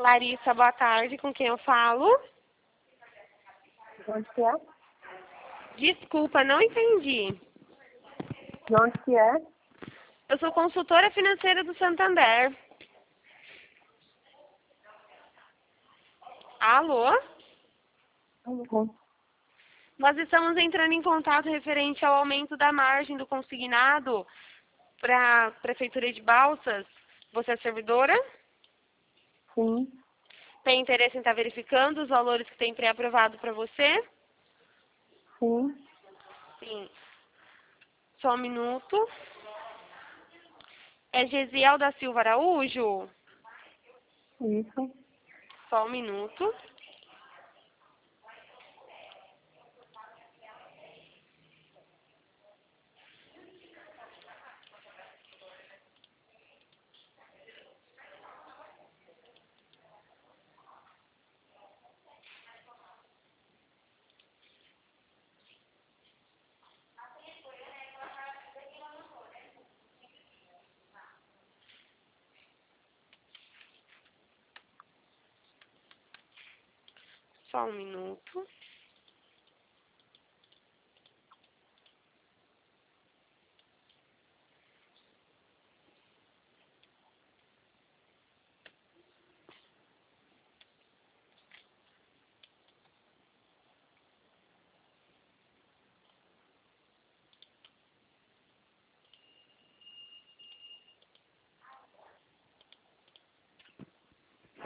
Larissa, boa tarde. Com quem eu falo? De onde que é? Desculpa, não entendi. De onde que é? Eu sou consultora financeira do Santander. Alô? Uhum. Nós estamos entrando em contato referente ao aumento da margem do consignado para a Prefeitura de Balsas. Você é servidora? Sim, Tem interesse em estar verificando os valores que tem pré-aprovado para você? sim, Sim. Só um minuto. É Gesiel da Silva Araújo? isso. Só um minuto. Só um minuto.